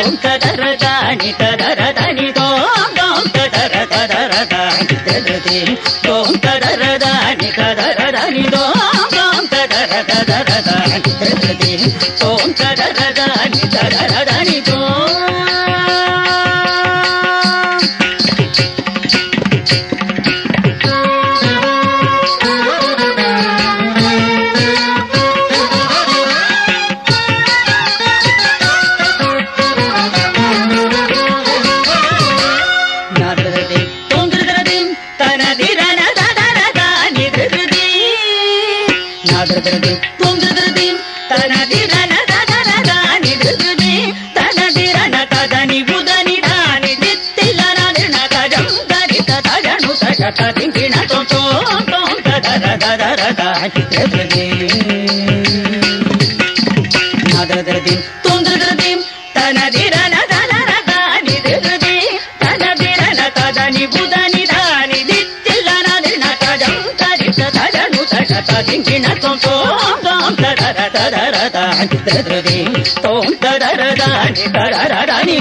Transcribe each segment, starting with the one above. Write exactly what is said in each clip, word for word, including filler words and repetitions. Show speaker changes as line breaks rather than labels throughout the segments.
తోం తదర దాని తదర దని తోం తోం తదర తదర దాని తదరి తోం తదర దాని తదర దని తోం తోం తదర తదర దాని తదరి తోం తదర దాని తదర దని తోం తోం తదర దాని తదర దని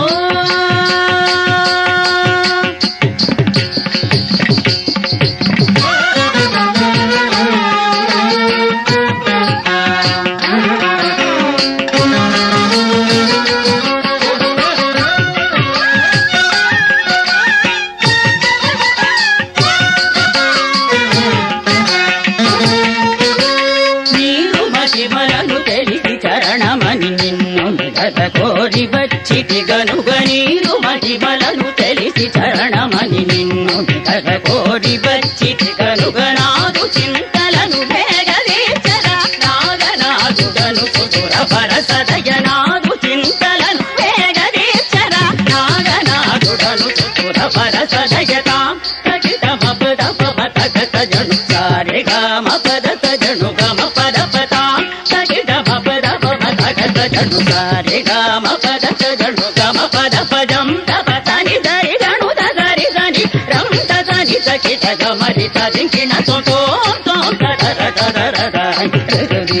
కోరి వచ్చిటి గనుగ నీరు మహిమలను తెలిసి చరణమని నిన్ను విధగ కోరి వచ్చిటి గనుగ నాదు చింతలను వేగదీచర నాగనాదుడను సుదుర పరసదయ నాదు చింతలను వేగదీచర నాగనాదుడను సుదుర పరసదయతాం తగిట మపద పమతగత జను సారే గమ పదత జను గమ పద పతాం తగిట మపద పమతగత జను సారే గమ పదత జను గమ పద పదం తపతని దరి గను దరి దని రం తదని సకిట గమరి తదింకిన తోతో తోం తదర తదర దరి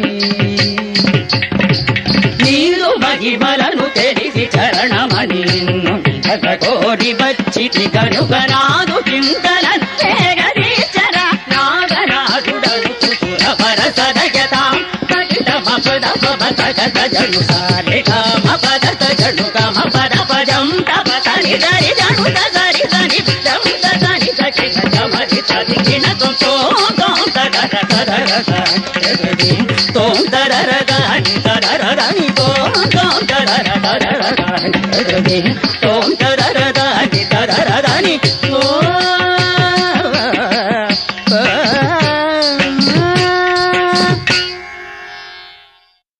నీరు మహిమలను తెలిసి చరణమని నిన్ను విధగ కోరి వచ్చిటి గనుగ నాదు చింతలను వేగదీచర నాగనాదుడను సుతుర పరసదయతాం తగిట మపద పమతగత జను సారే గమ పదత జను గమ పద పదం తపతని దరి గను దరి దని రం తదని సకిట గమరి తదింకిన తోతో తోం తదర తదర దరి తోం తదర దాని తదర దని తోం తోం తదర తదర దాని తదరి తోం